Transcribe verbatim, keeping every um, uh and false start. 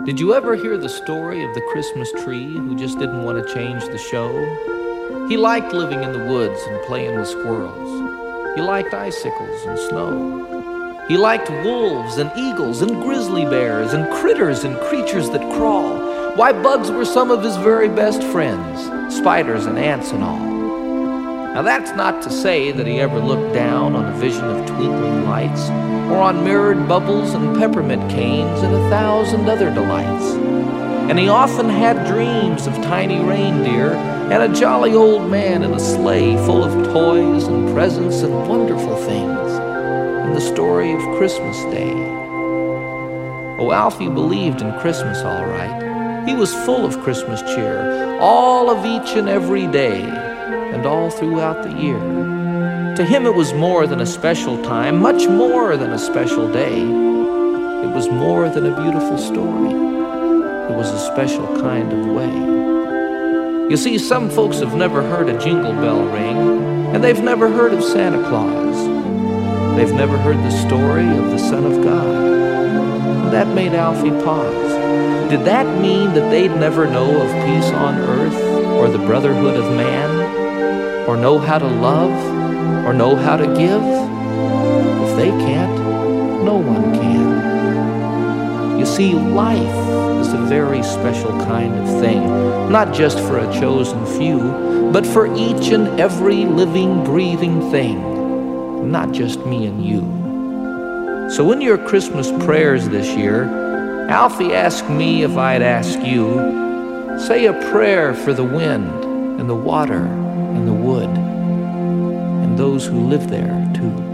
Did you ever hear the story of the Christmas tree who just didn't want to change the show? He liked living in the woods and playing with squirrels. He liked icicles and snow. He liked wolves and eagles and grizzly bears and critters and creatures that crawl. Why, bugs were some of his very best friends, spiders and ants and all. Now that's not to say that he ever looked down on a vision of twinkling lights, or on mirrored bubbles and peppermint canes and a thousand other delights. And he often had dreams of tiny reindeer and a jolly old man in a sleigh full of toys and presents and wonderful things, and the story of Christmas Day. Oh, Alfie believed in Christmas all right. He was full of Christmas cheer, all of each and every day, and all throughout the year. To him it was more than a special time, much more than a special day. It was more than a beautiful story. It was a special kind of way. You see, some folks have never heard a jingle bell ring, and they've never heard of Santa Claus. They've never heard the story of the Son of God. And that made Alfie pause. Did that mean that they'd never know of peace on earth, or the brotherhood of man, or know how to love, or know how to give? If they can't, no one can. You see, life is a very special kind of thing, not just for a chosen few, but for each and every living, breathing thing, not just me and you. So in your Christmas prayers this year, Alfie asked me if I'd ask you, say a prayer for the wind and the water and the wood, and those who live there too.